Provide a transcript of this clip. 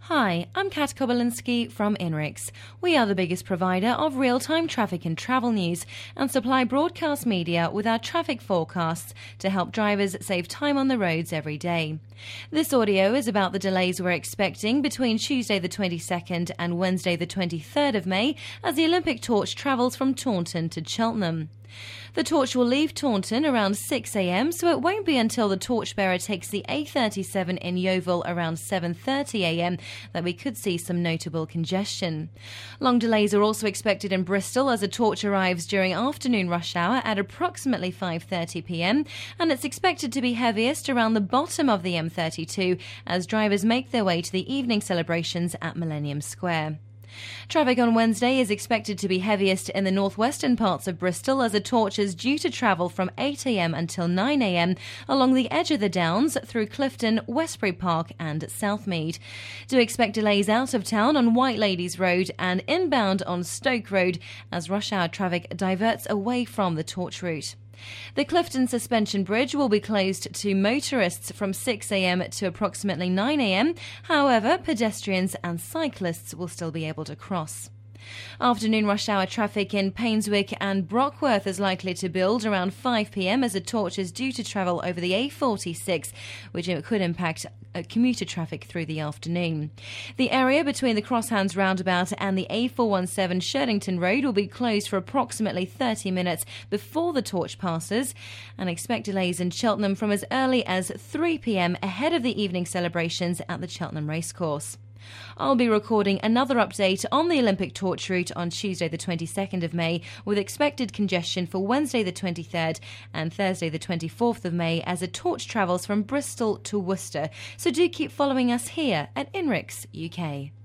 Hi, I'm Kat Kobylinski from INRIX. We are the biggest provider of real-time traffic and travel news and supply broadcast media with our traffic forecasts to help drivers save time on the roads every day. This audio is about the delays we're expecting between Tuesday the 22nd and Wednesday the 23rd of May as the Olympic torch travels from Taunton to Cheltenham. The torch will leave Taunton around 6 a.m, so it won't be until the torchbearer takes the A37 in Yeovil around 7:30 a.m. that we could see some notable congestion. Long delays are also expected in Bristol as the torch arrives during afternoon rush hour at approximately 5:30 p.m, and it's expected to be heaviest around the bottom of the M32 as drivers make their way to the evening celebrations at Millennium Square. Traffic on Wednesday is expected to be heaviest in the northwestern parts of Bristol as the torch is due to travel from 8 a.m. until 9 a.m. along the edge of the Downs through Clifton, Westbury Park and Southmead. Do expect delays out of town on White Ladies Road and inbound on Stoke Road as rush hour traffic diverts away from the torch route. The Clifton Suspension Bridge will be closed to motorists from 6 a.m. to approximately 9 a.m. However, pedestrians and cyclists will still be able to cross. Afternoon rush hour traffic in Painswick and Brockworth is likely to build around 5 p.m. as the torch is due to travel over the A46, which could impact commuter traffic through the afternoon. The area between the Crosshands roundabout and the A417 Sherdington Road will be closed for approximately 30 minutes before the torch passes, and expect delays in Cheltenham from as early as 3 p.m. ahead of the evening celebrations at the Cheltenham Racecourse. I'll be recording another update on the Olympic torch route on Tuesday the 22nd of May with expected congestion for Wednesday the 23rd and Thursday the 24th of May as the torch travels from Bristol to Worcester. So do keep following us here at INRIX UK.